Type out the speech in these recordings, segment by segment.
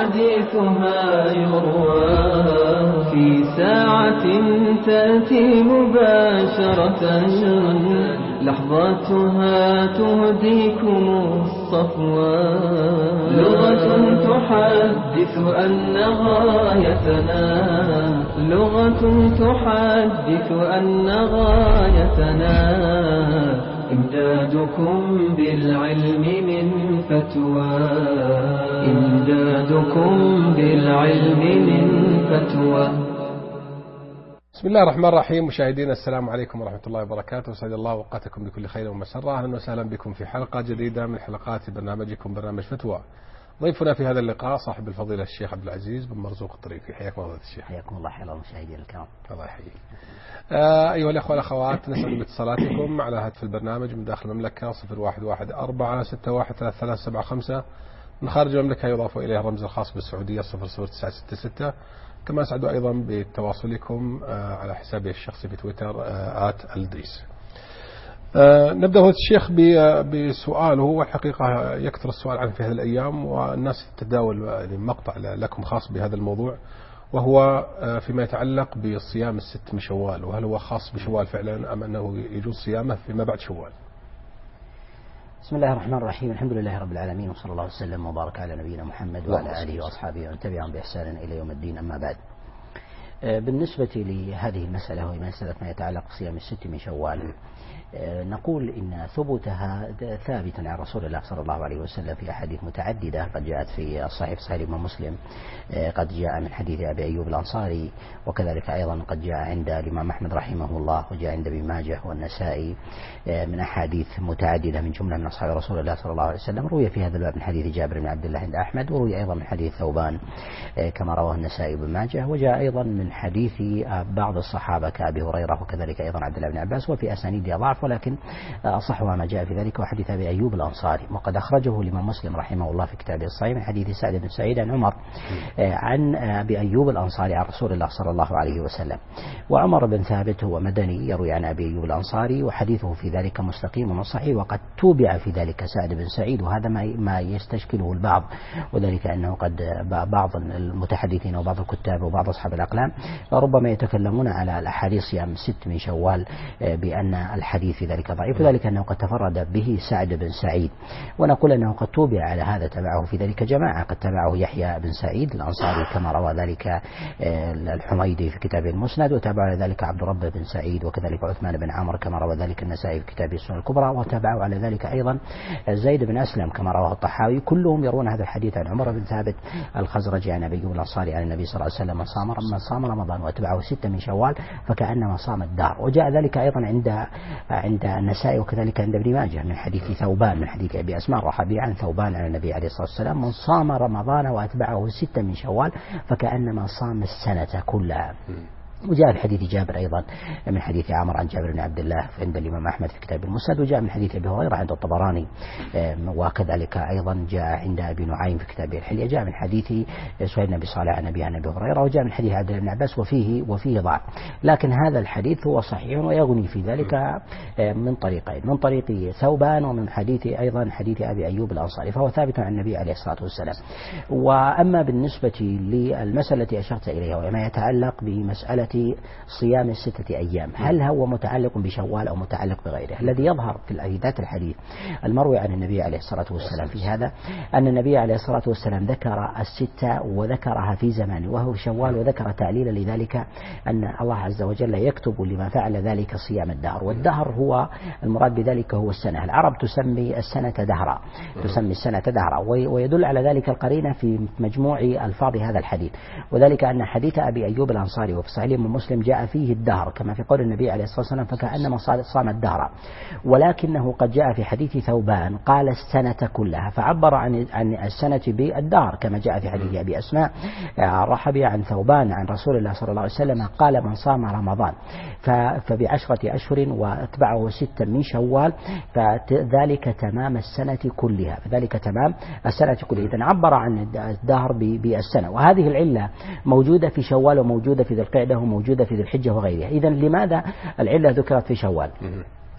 حديثها يروى في ساعة تأتي مباشرة لحظاتها تهديكم الصفوى لغة تحدث أن غايتنا إمدادكم بالعلم من فتوى. بسم الله الرحمن الرحيم. مشاهدينا السلام عليكم ورحمة الله وبركاته، وسعد الله أوقاتكم بكل خير ومسرة. أهلا وسهلا بكم في حلقة جديدة من حلقات برنامجكم برنامج فتوى. ضيفنا في هذا اللقاء صاحب الفضيلة الشيخ عبد العزيز بن مرزوق الطريفي. حياكم الله الشيخ. حياكم الله. حيا المشاهدين الكرام. الله يحييك. أيها الأخوة والأخوات، نسعد باتصالاتكم على هاتف البرنامج من داخل المملكة 0114633755، من خارج المملكة يضاف إليه الرمز الخاص بالسعودية 00966. كما أسعد أيضا بتواصلكم على حسابي الشخصي في تويتر @الدريس. نبدأ الشيخ بسؤاله، والحقيقة يكثر السؤال عنه في هذه الأيام، والناس تتداول مقطع لكم خاص بهذا الموضوع، وهو فيما يتعلق بالصيام الست من شوال، وهل هو خاص بشوال فعلا أم أنه يجوز صيامه فيما بعد شوال؟ بسم الله الرحمن الرحيم. الحمد لله رب العالمين، وصلى الله وسلم وبارك على نبينا محمد وعلى آله وأصحابه ومن تبعهم بإحسان إلى يوم الدين. أما بعد، بالنسبة لهذه المسألة وهي مسألة ما يتعلق بصيام الست من شوال، نقول إن ثبوتها ثابت عن رسول الله صلى الله عليه وسلم في أحاديث متعددة قد جاءت في الصحيح الإمام مسلم، قد جاء من حديث أبي أيوب الأنصاري، وكذلك أيضا قد جاء عند الإمام أحمد رحمه الله، وجاء عند ابن ماجه والنسائي من أحاديث متعددة من جملة من أصحاب رسول الله صلى الله عليه وسلم. روي في هذا الباب من حديث جابر بن عبد الله عند أحمد، وروي أيضا من حديث ثوبان كما رواه النسائي وابن ماجه، وجاء أيضا من حديث بعض الصحابة كأبي هريرة وكذلك أيضا عبد الله بن عباس، وفي أسانيدها ضعف، ولكن أصحها ما جاء في ذلك وحديث أبي أيوب الأنصاري. وقد أخرجه الإمام مسلم رحمه الله في كتابه الصحيح من حديث سعد بن سعيد عن عمر عن أبي أيوب الأنصاري عن رسول الله صلى الله عليه وسلم. وعمر بن ثابت هو مدني يروي عن أبي أيوب الأنصاري، وحديثه في ذلك مستقيم وصحيح، وقد توبع في ذلك سعد بن سعيد، وهذا ما يستشكله البعض، وذلك أنه قد بعض المتحدثين وبعض الكتاب وبعض أصحاب الأقلام ربما يتكلمون على الأحاديث صيام ست من شوال بأن الحديث في ذلك ضعيف، وذلك أنه قد تفرد به سعد بن سعيد، ونقول أنه قد توبع على هذا، تبعه في ذلك جماعة، قد تبعه يحيى بن سعيد الأنصاري كما روى ذلك الحميدي في كتابه المسند، وتابع ذلك عبد رب بن سعيد، وكذلك عثمان بن عمرو كما روى ذلك النسائي في كتابه السنن الكبرى، وتابعوا على ذلك أيضا زيد بن أسلم كما رواه الطحاوي. كلهم يرون هذا الحديث عن عمر بن ثابت الخزرجي عن أبي أيوب الأنصاري عن النبي صلى الله عليه وسلم: من صام رمضان واتبعه 6 من شوال فكأنما صام الدهر. وجاء ذلك أيضا عند النسائي وكذلك عند ابن ماجه من حديث ثوبان من حديث أبي أسماء الرحابي عن ثوبان عن النبي عليه الصلاة والسلام: من صام رمضان واتبعه 6 من شوال فكأنما صام السنة كلها. وجاء في حديث جابر أيضا من حديث عمر عن جابر بن عبد الله عند الإمام أحمد في كتاب المسند، وجاء من حديث أبي هريرة عند الطبراني، وكذلك أيضا جاء عند أبي نعيم في كتابه الحلية، جاء من حديث سهيل بن أبي صالح عن أبي هريرة، وجاء من حديث عبد الله بن عباس وفيه ضعف، لكن هذا الحديث هو صحيح ويغني في ذلك من طريقين: من طريق ثوبان، ومن حديث أيضا حديث أبي أيوب الأنصاري، فهو ثابت عن النبي عليه الصلاة والسلام. وأما بالنسبة للمسألة التي أشرت إليها وما يتعلق بمسألة صيام 6 أيام، هل هو متعلق بشوال أو متعلق بغيره؟ الذي يظهر في ذات الحديث المروي عن النبي عليه الصلاة والسلام في هذا أن النبي عليه الصلاة والسلام ذكر 6 وذكرها في زمانه وهو شوال، وذكر تعليلا لذلك أن الله عز وجل يكتب لما فعل ذلك صيام الدهر، والدهر هو المراد بذلك هو السنة. العرب تسمي السنة دهرا، تسمي السنة دهرا، ويدل على ذلك القرينة في مجموع ألفاظ هذا الحديث، وذلك أن حديث أبي أيوب الأنصاري وفي صحيح مسلم جاء فيه الدهر كما في قول النبي عليه الصلاة والسلام: فكأنما صام الدهر، ولكنه قد جاء في حديث ثوبان قال السنة كلها، فعبر عن السنة بالدهر كما جاء في حديث أبي أسماء الرحابي عن ثوبان عن رسول الله صلى الله عليه وسلم قال: من صام رمضان ف10 أشهر واتبعه 6 من شوال فذلك تمام السنة كلها، فذلك تمام السنة كلها. إذن عبر عن الدهر بالسنة، وهذه العلة موجودة في شوال وموجودة في ذي القعدة وموجودة في ذي الحجة وغيرها. إذن لماذا العلة ذكرت في شوال؟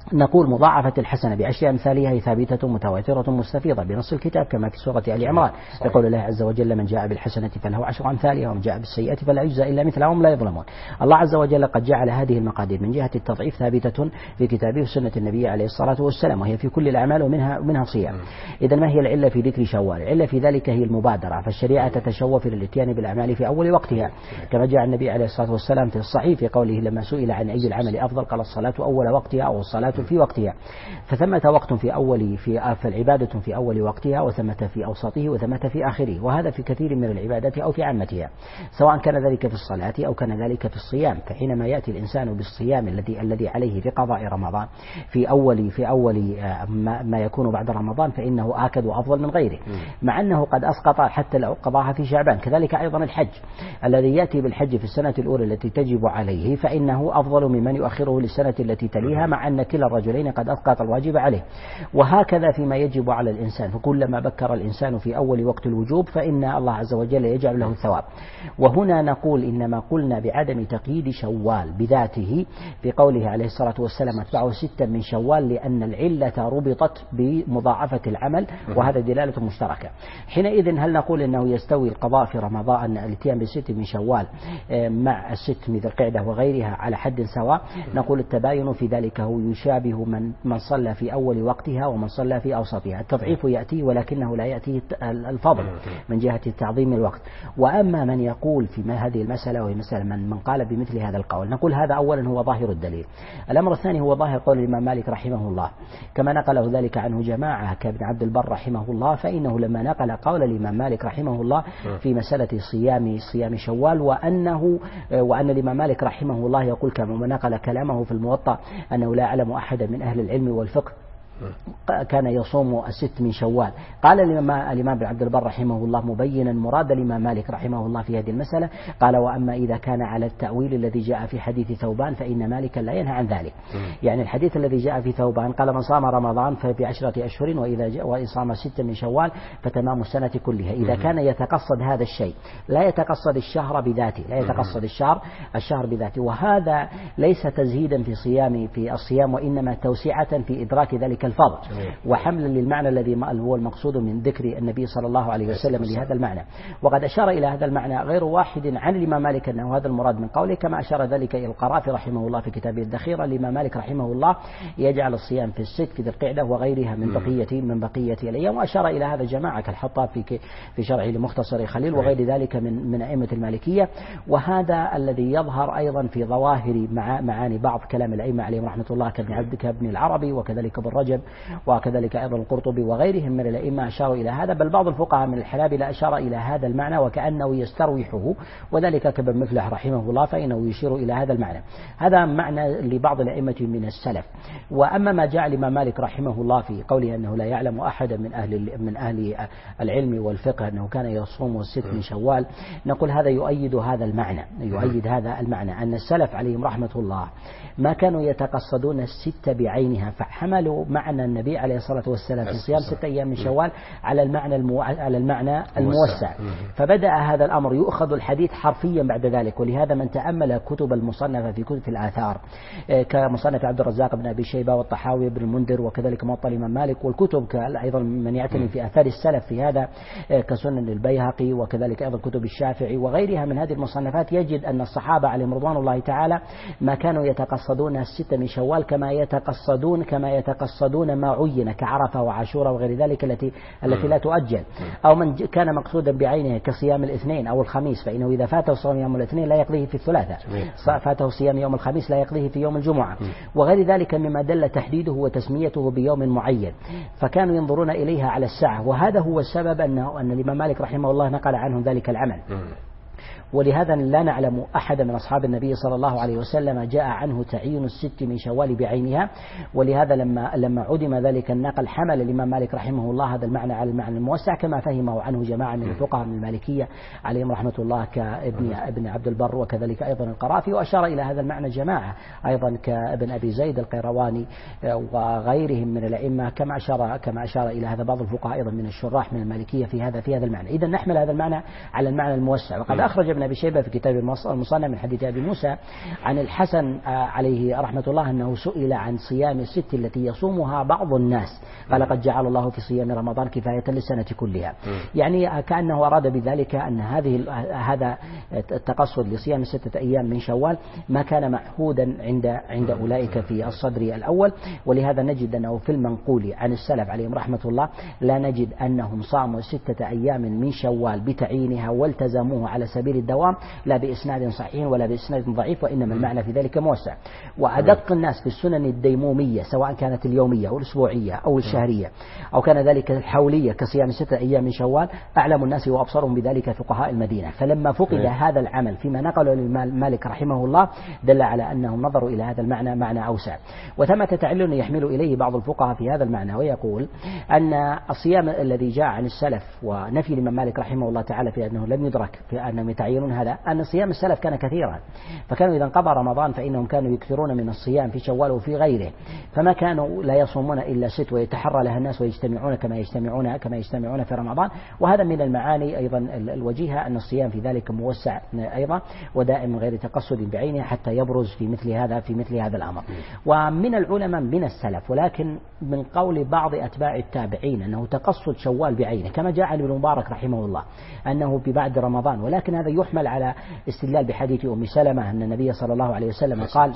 نقول مضاعفة الحسنة بعشر أمثالها هي ثابتة متواترة مستفيضة بنص الكتاب كما في سورة آل عمران، يقول الله عز وجل من جاء بالحسنة فله 10 أمثالها ومن جاء بالسيئة فلا يجزى إلا مثلها وهم لا يظلمون. الله عز وجل قد جعل هذه المقادير من جهة التضعيف ثابتة في كتابه وسنة النبي عليه الصلاة والسلام، وهي في كل الأعمال ومنها صيام. إذن ما هي العلة في ذكر شوال؟ العلة في ذلك هي المبادرة، فالشريعة تتشوف للإتيان بالأعمال في أول وقتها، كما جاء النبي عليه الصلاة والسلام في الصحيح في قوله لما سئل عن أي العمل أفضل قال الصلاة أول وقتها أو الصلاة في وقتها. فثمة وقت في العبادة في أول وقتها، وثمة في أوسطه، وثمة في آخره، وهذا في كثير من العبادات أو في عامتها، سواء كان ذلك في الصلاة أو كان ذلك في الصيام. فحينما يأتي الإنسان بالصيام الذي عليه في قضاء رمضان في أول ما يكون بعد رمضان فإنه آكد وأفضل من غيره، مع أنه قد أسقط حتى لو قضاها في شعبان. كذلك أيضا الحج الذي يأتي بالحج في السنة الأولى التي تجب عليه فإنه أفضل ممن يؤخره للسنة التي تليها، مع أن كلا الرجلين قد أسقط الواجب عليه. وهكذا فيما يجب على الإنسان، فكلما بكر الإنسان في أول وقت الوجوب فإن الله عز وجل يجعل له الثواب. وهنا نقول إنما قلنا بعدم تقييد شوال بذاته في قوله عليه الصلاة والسلام اتبعه 6 من شوال، لأن العلة ربطت بمضاعفة العمل، وهذا دلالة مشتركة. حينئذ هل نقول إنه يستوي القضاء في رمضان الاتيان ب6 من شوال مع 6 من ذي القعدة وغيرها على حد سواء؟ نقول التباين في ذلك هو يشابه من صلى في أول وقتها ومن صلى في أوسطها. التضعيف يأتي ولكنه لا يأتي الفضل من جهة تعظيم الوقت. وأما من يقول في هذه المسألة وهي مسألة من قال بمثل هذا القول، نقول هذا أولا هو ظاهر الدليل. الأمر الثاني هو ظاهر قول الإمام مالك رحمه الله كما نقله ذلك عنه جماعة كابن عبد البر رحمه الله، فإنه لما نقل قول الإمام مالك رحمه الله في مسألة صيام شوال وأن الإمام مالك رحمه الله يقول كما نقل كلامه في الموطأ أنه لا يعلم أحدا من أهل العلم والفقه كان يصوم 6 من شوال. قال الإمام بن عبد البر رحمه الله مبينا مراد الإمام مالك رحمه الله في هذه المسألة، قال وأما إذا كان على التأويل الذي جاء في حديث ثوبان فإن مالكا لا ينهى عن ذلك. يعني الحديث الذي جاء في ثوبان قال من صام رمضان ففي 10 أشهر وإن صام 6 من شوال فتمام السنة كلها. إذا كان يتقصد هذا الشيء لا يتقصد الشهر بذاته، لا يتقصد الشهر بذاته، وهذا ليس تزهيدا في الصيام وإنما توسعة في إدراك ذلك الفضل وحملا للمعنى الذي هو المقصود من ذكر النبي صلى الله عليه وسلم لهذا المعنى. وقد أشار إلى هذا المعنى غير واحد عن الإمام مالك أنه هذا المراد من قوله، كما أشار ذلك إلى القرافي رحمه الله في كتابه الذخيرة. الإمام مالك رحمه الله يجعل الصيام في 6 في ذي القعدة وغيرها من بقية الأيام، وأشار إلى هذا جماعة كالحطاب في شرعه لمختصر خليل وغير ذلك من أئمة المالكية. وهذا الذي يظهر أيضا في ظواهر معاني بعض كلام الأئمة عليهم رحمة الله كابن العربي وكذلك ابن رجب وكذلك أيضا القرطبي وغيرهم من الأئمة أشاروا إلى هذا، بل بعض الفقهاء من الحنابلة أشار إلى هذا المعنى وكأنه يستروحه، وذلك كابن مفلح رحمه الله فإنه يشير إلى هذا المعنى. هذا معنى لبعض الأئمة من السلف. وأما ما جاء الإمام مالك رحمه الله في قوله أنه لا يعلم أحدا من أهل العلم والفقه أنه كان يصوم 6 من شوال، نقول هذا يؤيد هذا المعنى أن السلف عليهم رحمة الله ما كانوا يتقصدون 6 بعينها، فحملوا معنى النبي عليه الصلاة والسلام في صيام 6 أيام من شوال على المعنى الموسع. فبدأ هذا الأمر يؤخذ الحديث حرفيا بعد ذلك. ولهذا من تأمل كتب المصنفة في كتب الآثار كمصنف عبد الرزاق بن أبي شيبة والطحاوي بن المنذر وكذلك موطأ الإمام مالك، والكتب أيضا من يعتني في آثار السلف في هذا كسنن البيهقي وكذلك أيضا كتب الشافعي وغيرها من هذه المصنفات، يجد أن الصحابة عليهم رضوان الله تعالى ما كانوا يتقصدون 6 من شوال كما يتقصدون ما عين كعرفة وعاشوراء وغير ذلك التي لا تؤجل، أو من كان مقصودا بعينه كصيام الاثنين أو الخميس فإنه إذا فاته صيام يوم الاثنين لا يقضيه في الثلاثاء، فاته صيام يوم الخميس لا يقضيه في يوم الجمعة وغير ذلك مما دل تحديده وتسميته بيوم معين، فكانوا ينظرون إليها على الساعة. وهذا هو السبب أن الإمام مالك رحمه الله نقل عنه ذلك العمل. ولهذا لا نعلم أحد من أصحاب النبي صلى الله عليه وسلم جاء عنه تعيين 6 من شوال بعينها. ولهذا لما عدم ذلك النقل حمل الإمام مالك رحمه الله هذا المعنى على المعنى الموسع كما فهمه عنه جماعة من الفقهاء من المالكية عليهم رحمة الله كابن عبد البر وكذلك أيضا القرافي، وأشار إلى هذا المعنى جماعة أيضا كابن أبي زيد القيرواني وغيرهم من الأئمة، كما أشار إلى هذا بعض الفقهاء أيضا من الشراح من المالكية في هذا المعنى. إذا نحمل هذا المعنى على المعنى الموسع. وقد أخرج ابن بن أبي شيبة في كتاب المصنع من حديث أبي موسى عن الحسن عليه رحمة الله أنه سئل عن صيام الست التي يصومها بعض الناس، قال قد جعل الله في صيام رمضان كفاية للسنة كلها. يعني كأنه أراد بذلك أن هذا التقصد لصيام 6 أيام من شوال ما كان معهودا عند أولئك في الصدر الأول، ولهذا نجد أنه في المنقول عن السلف عليهم رحمة الله لا نجد أنهم صاموا 6 أيام من شوال بتعيينها والتزموه على سبيل الدوام، لا بإسناد صحيح ولا بإسناد ضعيف، وإنما المعنى في ذلك موسع. وأدق الناس في السنن الديمومية سواء كانت اليومية أو الأسبوعية أو الشهرية أو كان ذلك الحولية كصيام 6 أيام من شوال أعلم الناس وأبصرهم بذلك فقهاء المدينة. فلما فقد هذا العمل فيما نقله مالك رحمه الله دل على أنهم نظروا إلى هذا المعنى معنى أوسع. وثمة تعلل يحمل إليه بعض الفقهاء في هذا المعنى، ويقول أن الصيام الذي جاء عن السلف ونفي الإمام مالك رحمه الله تعالى في أنه لم يدرك في أنهم يتعينون هذا، أن صيام السلف كان كثيرا، فكانوا إذا انقضى رمضان فإنهم كانوا يكثرون من الصيام في شوال وفي غيره، فما كانوا لا يصومون إلا 6 ويتحرى لها الناس ويجتمعون كما يجتمعون في رمضان. وهذا من المعاني أيضا الوجيهة أن الصيام في ذلك موسع أيضا ودائم من غير تقصد بعينه حتى يبرز في مثل هذا الأمر. ومن العلماء من السلف، ولكن من قول بعض أتباع التابعين أنه تقصد شوال بعينه كما جاء عن ابن مبارك رحمه الله أنه بعد رمضان، ولكن هذا يحمل على استدلال بحديث أم سلمة أن النبي صلى الله عليه وسلم قال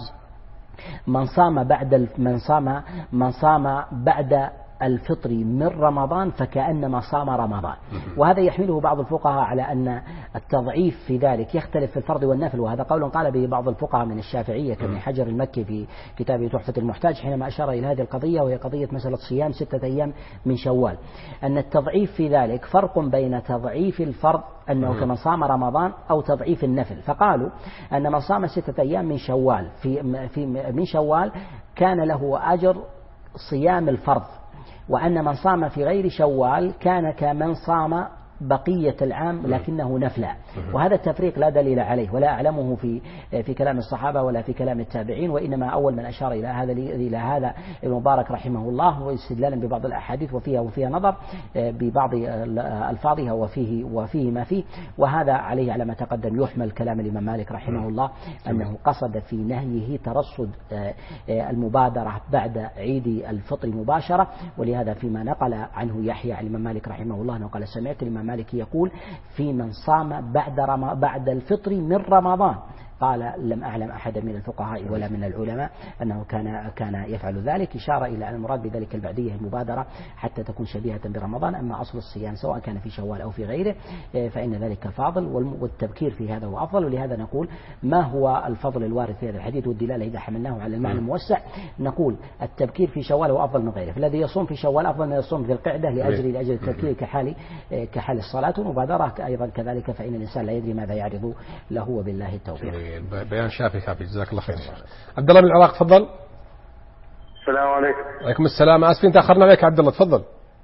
من صام بعد الفطر من رمضان فكأنما صام رمضان. وهذا يحمله بعض الفقهاء على أن التضعيف في ذلك يختلف في الفرض والنفل، وهذا قول قال به بعض الفقهاء من الشافعية كابن حجر المكي في كتابه تحفة المحتاج حينما أشار إلى هذه القضية، وهي قضية مسألة صيام 6 أيام من شوال، أن التضعيف في ذلك فرق بين تضعيف الفرض أنه كمن صام رمضان أو تضعيف النفل. فقالوا أن من صام 6 أيام من شوال من شوال كان له أجر صيام الفرض، وأن من صام في غير شوال كان كمن صام بقية العام لكنه نفلا. وهذا التفريق لا دليل عليه ولا أعلمه في كلام الصحابة ولا في كلام التابعين، وإنما أول من أشار إلى هذا ابن مبارك رحمه الله واستدلالا ببعض الأحاديث وفيها نظر ببعض ألفاظها وفيه ما فيه. وهذا عليه على ما تقدم يحمل كلام الإمام مالك رحمه الله أنه قصد في نهيه ترصد المبادرة بعد عيد الفطر مباشرة. ولهذا فيما نقل عنه يحيى عن الإمام مالك رحمه الله أنه قال سمعت الإمام مالك يقول في من صام بعد الفطر من رمضان، قال لم أعلم أحدا من الفقهاء ولا من العلماء أنه كان يفعل ذلك، إشارة إلى أن المراد بذلك البعدية المبادرة حتى تكون شبيهة برمضان. أما أصل الصيام سواء كان في شوال أو في غيره فإن ذلك فاضل، والتبكير في هذا هو أفضل. ولهذا نقول ما هو الفضل الوارد في هذا الحديث والدلالة إذا حملناه على المعنى الموسع، نقول التبكير في شوال هو أفضل من غيره، فالذي يصوم في شوال أفضل من يصوم في القعدة لأجل التبكير كحال الصلاة. والمبادرة أيضا كذلك، فإن الإنسان لا يدري ماذا يعرض له، وبالله التوفيق. بيان شافي كافي، جزاك الله خير. عبد الله من العراق تفضل. السلام عليكم. وعليكم السلام. آسفين تأخرنا عليك عبد الله، تفضل.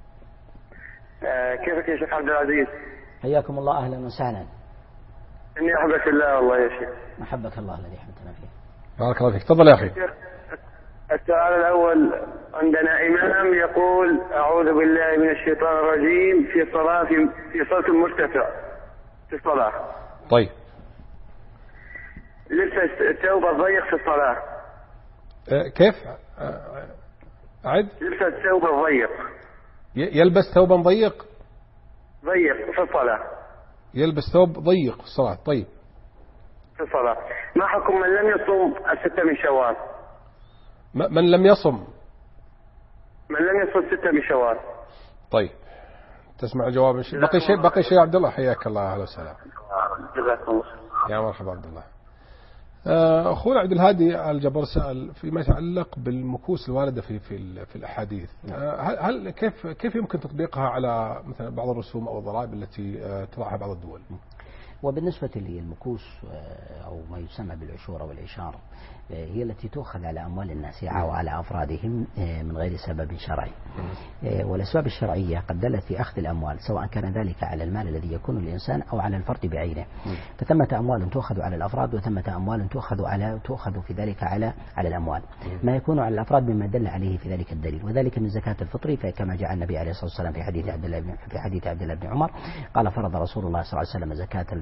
كيفك يا شيخ عبد العزيز؟ حياكم الله، أهلا وسهلا. إني أحبك الله والله يا شيخ. محبك الله الذي أحببتنا فيه. بارك الله فيك، تفضل يا أخي. السؤال الأول، عندنا إمام يقول أعوذ بالله من الشيطان الرجيم في صوت مرتفع في الصلاة. طيب. لبس الثوب الضيق في الصلاة. كيف؟ أعد. لبس الثوب الضيق. يلبس ثوبا ضيق في الصلاة. يلبس ثوب ضيق في الصلاة. طيب. في الصلاة. ما حكم من لم يصوم 6 من شوال؟ من لم يصم 6 من شوال. طيب، تسمع الجواب. بقي شيء عبد الله، حياك الله، اهلا وسهلا. جزاك الله. يا مرحبا عبد الله. أخونا عبد الهادي الجبر سأل فيما يتعلق بالمكوس الواردة في الأحاديث. هل كيف يمكن تطبيقها على مثلا بعض الرسوم أو الضرائب التي تضعها بعض الدول؟ وبالنسبة للمكوس أو ما يسمى بالعشور والإشارة هي التي تؤخذ على أموال الناس أو على أفرادهم من غير سبب شرعي، والأسباب الشرعية قد دلت في أخذ الأموال سواء كان ذلك على المال الذي يكون للإنسان أو على الفرد بعينه. فثمة أموال تؤخذ على الأفراد وثمة أموال تؤخذ في ذلك على الأموال. ما يكون على الأفراد مما دل عليه في ذلك الدليل، وذلك من زكاة الفطر، فكما جاء النبي عليه الصلاة والسلام في حديث عبد الله بن عمر قال فرض رسول الله صلى الله عليه وسلم زكاة الفطر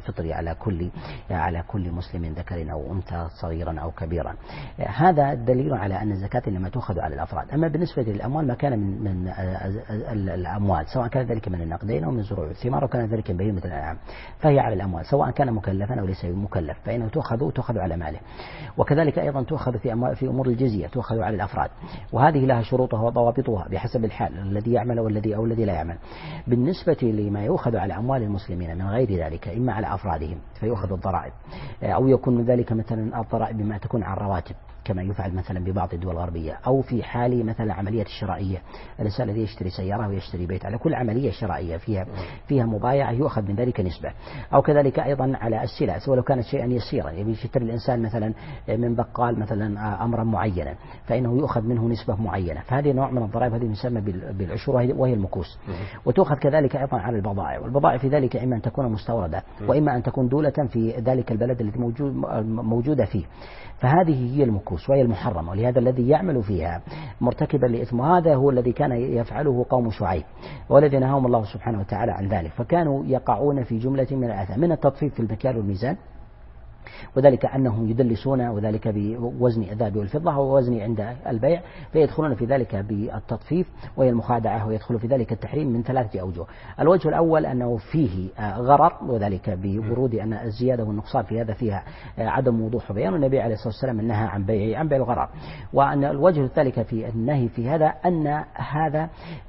الفطر على كل مسلم ذكر أو أنثى صغيرا أو كبيرا. هذا دليل على أن الزكاة إنما تؤخذ على الأفراد. أما بالنسبة للأموال ما كان من الأموال سواء كان ذلك من النقدين أو من زروع الثمار وكان ذلك من بهيمة الأنعام فهي على الأموال سواء كان مكلفا أو ليس مكلف فإنه تؤخذ على ماله. وكذلك أيضا تؤخذ في أمور الجزية تؤخذ على الأفراد وهذه لها شروطها وضوابطها بحسب الحال الذي يعمل والذي لا يعمل. بالنسبة لما يؤخذ على أموال المسلمين من غير ذلك إما على أفرادهم فيؤخذ الضرائب أو يكون من ذلك مثلا الضرائب بما تكون عن رواتب كما يفعل مثلا ببعض الدول الغربية أو في حال مثلا عملية الشرائية الإنسان الذي يشتري سيارة ويشتري بيت على كل عملية شرائية فيها مبايعة يؤخذ من ذلك نسبة. أو كذلك أيضا على السلع ولو كانت شيئا يسيرا يشتري الإنسان مثلا من بقال مثلا أمرا معينا فإنه يؤخذ منه نسبة معينة فهذه نوع من الضرائب هذه يسمى بالعشور وهي المكوس. وتؤخذ كذلك أيضا على البضائع والبضائع في ذلك إما أن تكون مستوردة وإما أن تكون دولة في ذلك البلد الذي موجودة فيه فهذه هي المكوس وهي المحرمة. ولهذا الذي يعمل فيها مرتكبا لإثم هذا هو الذي كان يفعله قوم شعيب والذي نهاهم الله سبحانه وتعالى عن ذلك فكانوا يقعون في جملة من الآثام من التطفيف في المكيال والميزان وذلك أنهم يدلسون وذلك بوزن الذهب والفضة ووزن عند البيع فيدخلون في ذلك بالتطفيف وهي المخادعة ويدخل في ذلك التحريم من 3 أوجه. الوجه الأول أنه فيه غرر وذلك بورود أن الزيادة والنقصان في هذا فيها عدم وضوح بيان النبي عليه الصلاة والسلام أنها عن بيع الغرر. وأن الوجه الثالث في النهي في هذا أن هذا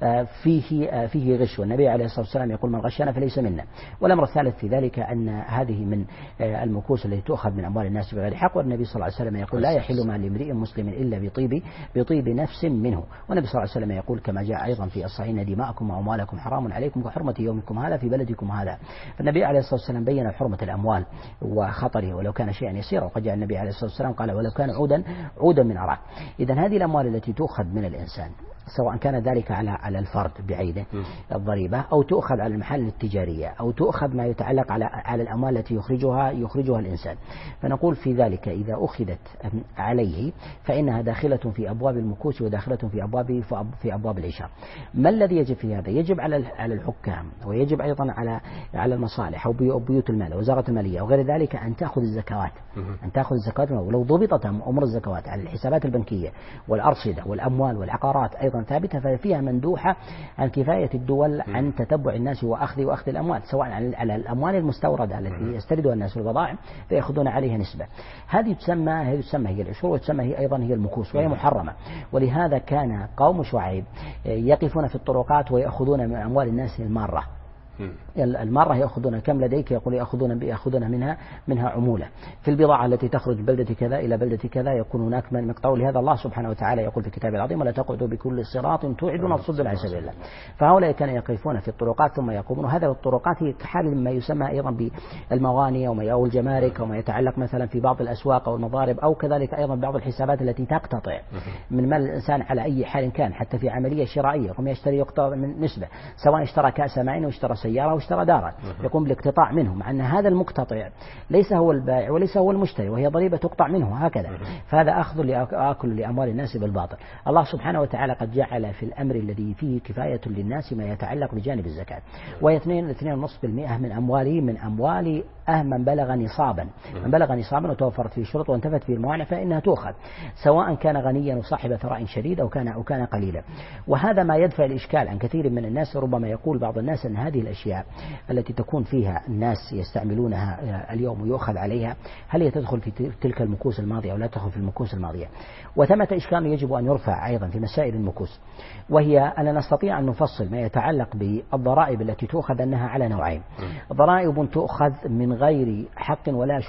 فيه غش والنبي عليه الصلاة والسلام يقول من غشنا فليس منا. والأمر الثالث في ذلك أن هذه من المكوس التي تؤخذ من أموال الناس بغير حق والنبي صلى الله عليه وسلم يقول لا يحل مال امرئ مسلم إلا بطيب نفس منه. والنبي صلى الله عليه وسلم يقول كما جاء أيضا في الصحيحين دماءكم وأموالكم حرام عليكم كحرمة يومكم هذا في بلدكم هذا. فالنبي عليه الصلاة والسلام بين حرمة الأموال وخطره ولو كان شيئا يسيرا وقد جاء النبي عليه الصلاة والسلام قال ولو كان عودا من أراك. إذن هذه الأموال التي تؤخذ من الإنسان سواء كان ذلك على الفرد بعينه الضريبة أو تؤخذ على المحل التجارية أو تؤخذ ما يتعلق على الأموال التي يخرجها الإنسان فنقول في ذلك إذا أخذت عليه فإنها داخلة في أبواب المكوس وداخلة في أبواب العشار. ما الذي يجب في هذا؟ يجب على الحكام ويجب أيضا على المصالح أو بيوت المال وزارة المالية وغير ذلك أن تأخذ الزكوات ولو ضبطت أمور الزكوات على الحسابات البنكية والأرصدة والأموال والعقارات أيضا ثابتة ففيها مندوحة عن كفاية الدول عن تتبع الناس وأخذ الأموال سواء على الأموال المستوردة التي يستردها الناس البضائع فيأخذون عليها نسبة. هذه تسمى هي العشور وتسمى هي أيضا هي المكوس وهي محرمة. ولهذا كان قوم شعيب يقفون في الطرقات ويأخذون من أموال الناس المارة يأخذون كم لديك يقول يأخذون منها عمولة في البضاعة التي تخرج بلدة كذا إلى بلدة كذا يكون هناك من مقطع. لهذا الله سبحانه وتعالى يقول في كتابه العظيم ولا تقعدوا بكل صراط توعدون وتصدون عن سبيل الله. فهؤلاء كانوا يقفون في الطرقات ثم يقومون هذا الطرقات هي كحال ما يسمى أيضا بالموانئ أو الجمارك وما يتعلق مثلا في بعض الأسواق أو المضارب أو كذلك أيضا بعض الحسابات التي تقتطع من مال الإنسان على أي حال كان حتى في عملية شرائية يقوم يشتري يقتطع من نسبة سواء اشترى كأس ماء واشترى سيارة واشترى دارا يقوم بالاقتطاع منه مع أن هذا المقتطع ليس هو البائع وليس هو المشتري وهي ضريبة تقطع منه هكذا. فهذا أكل لأموال الناس بالباطل. الله سبحانه وتعالى قد جعل في الأمر الذي فيه كفاية للناس ما يتعلق بجانب الزكاة وهي 2.5% من أموال من بلغ نصابا وتوفرت فيه الشروط وانتفت فيه الموانع فإنها تؤخذ سواء كان غنيا وصاحب ثراء شديد أو كان قليلا. وهذا ما يدفع الإشكال عن كثير من الناس. ربما يقول بعض الناس أن هذه الأشياء التي تكون فيها الناس يستعملونها اليوم ويؤخذ عليها هل هي تدخل في تلك المكوس الماضية أو لا تدخل في المكوس الماضية. وثمة إشكال يجب أن يرفع أيضا في مسائل المكوس وهي أن نستطيع أن نفصل ما يتعلق بالضرائب التي تؤخذ أنها على نوعين. ضرائب تؤخذ من غير حق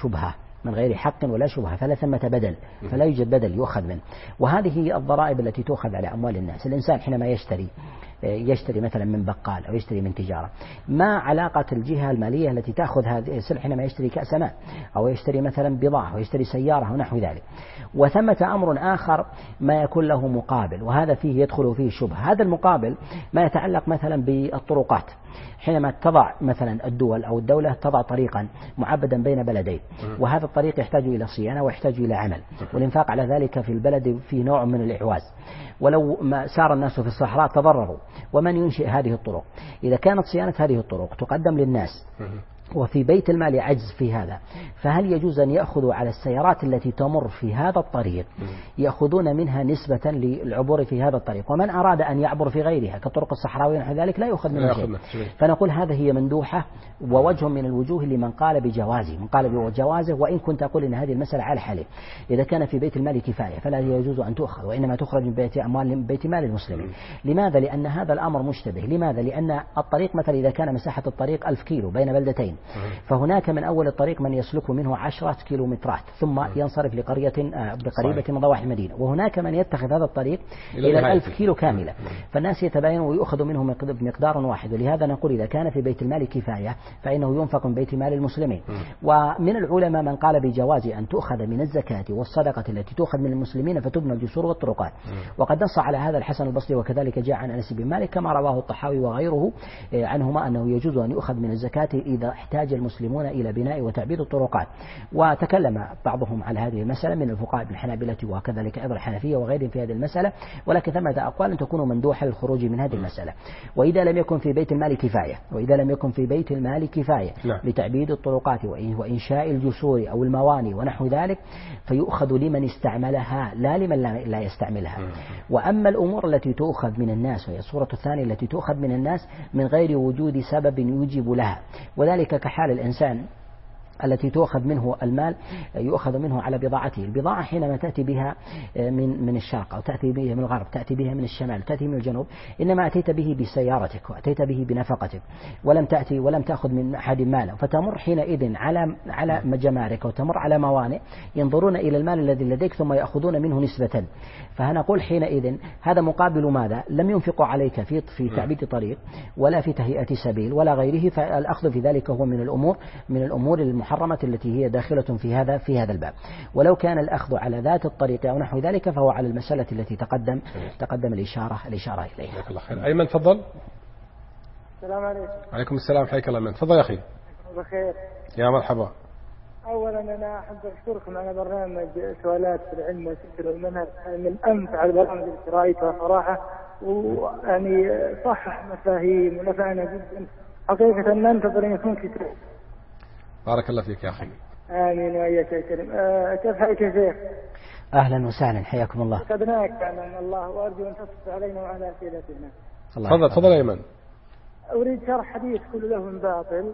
ولا شبهة فلا ثمة بدل فلا يوجد بدل يؤخذ منه. وهذه هي الضرائب التي تؤخذ على أموال الناس. الإنسان حينما يشتري مثلا من بقال أو يشتري من تجارة ما علاقة الجهة المالية التي تأخذ هذه السلعة حينما يشتري كأس ماء أو يشتري مثلا بضاعة أو يشتري سيارة ونحو ذلك. وثمة أمر آخر ما يكون له مقابل وهذا فيه يدخل فيه الشبهة. هذا المقابل ما يتعلق مثلا بالطرقات حينما تضع مثلا الدول أو الدولة تضع طريقا معبدا بين بلدين وهذا الطريق يحتاج إلى صيانة ويحتاج إلى عمل والإنفاق على ذلك في البلد في نوع من الإعواز ولو ما سار الناس في الصحراء تضرروا. ومن ينشئ هذه الطرق؟ إذا كانت صيانة هذه الطرق تقدم للناس وفي بيت المال عجز في هذا، فهل يجوز أن يأخذوا على السيارات التي تمر في هذا الطريق يأخذون منها نسبة للعبور في هذا الطريق، ومن أراد أن يعبر في غيرها كالطرق الصحراوية ونحو ذلك لا يأخذ منه شيء. فنقول هذا هي مندوحة ووجه من الوجوه لمن قال بجوازه، من قال بجوازه، وإن كنت أقول أن هذه المسألة على حاله. إذا كان في بيت المال كفاية فلا يجوز أن تؤخذ، وإنما تخرج من بيت مال المسلمين. لماذا؟ لأن هذا الأمر مشتبه. لماذا؟ لأن الطريق مثلا إذا كان مساحة الطريق 1000 كيلو بين بلدتين، فهناك من أول الطريق من يسلك منه 10 كيلومترات ثم ينصرف لقرية بقريبة من ضواحي المدينة، وهناك من يتخذ هذا الطريق إلى 1000 كيلو كاملة، فالناس يتباين ويؤخذ منه بمقدار واحد. ولهذا نقول إذا كان في بيت المال كفاية فإنه ينفق من بيت مال المسلمين. ومن العلماء من قال بجواز أن تؤخذ من الزكاة والصدقة التي تؤخذ من المسلمين فتبنى الجسور والطرقات، وقد نص على هذا الحسن البصري، وكذلك جاء عن أنس بن مالك كما رواه الطحاوي وغيره عنهما أنه يجوز أن يؤخذ من الزكاة إذا احتاج المسلمون إلى بناء وتعبيد الطرقات. وتكلم بعضهم على هذه المسألة من الفقهاء بالحنابلة وكذلك أيضا الحنفية وغيرهم في هذه المسألة، ولكن ثمة أقوال تكون مندوحة للخروج من هذه المسألة. وإذا لم يكن في بيت المال كفاية، وإذا لم يكن في بيت المال كفاية لتعبيد الطرقات وإنشاء الجسور أو المواني ونحو ذلك، فيؤخذ لمن استعملها لا لمن لا يستعملها. وأما الأمور التي تؤخذ من الناس، وهي الصورة الثانية التي تؤخذ من الناس من غير وجود سبب يوجب لها، وذلك كحال الإنسان التي تؤخذ منه المال يؤخذ منه على بضاعته. البضاعة حينما تأتي بها من الشرق أو تأتي بها من الغرب، تأتي بها من الشمال، تأتي من الجنوب، إنما أتيت به بسيارتك وأتيت به بنفقتك ولم تأخذ من أحد مالا، فتمر حينئذ على جمارك وتمر على موانئ ينظرون إلى المال الذي لديك ثم يأخذون منه نسبة. فهنقول حينئذ هذا مقابل ماذا؟ لم ينفقوا عليك في تعبيد طريق ولا في تهيئة سبيل ولا غيره، فالأخذ في ذلك هو من الأمور المحرمة التي هي داخلة في هذا الباب. ولو كان الأخذ على ذات الطريق أو نحو ذلك فهو على المسألة التي تقدم الإشارة إليها. جزاك الله خير. أيمن تفضل. السلام عليكم. عليكم السلام، حياك الله. أيمن تفضل يا أخي. بخير. يا مرحبا. أولا أنا أحب أشكركم على برنامج سؤالات في العلم والفكر والمنهج، من أمتع البرامج التي رأيتها صراحة، ويعني صحح مفاهيم ونفعنا جدا حقيقة. ننتظر أن يكون كتاب. بارك الله فيك يا أخي. آمين وإياك يا كريم. كيف حالك يا شيخ؟ أهلا وسهلا، حياكم الله. قدناك تعلم الله، وأرجو أن تصف علينا وعلى أسئلتنا. تفضل يا أيمن. أريد شرح حديث كل له باطل.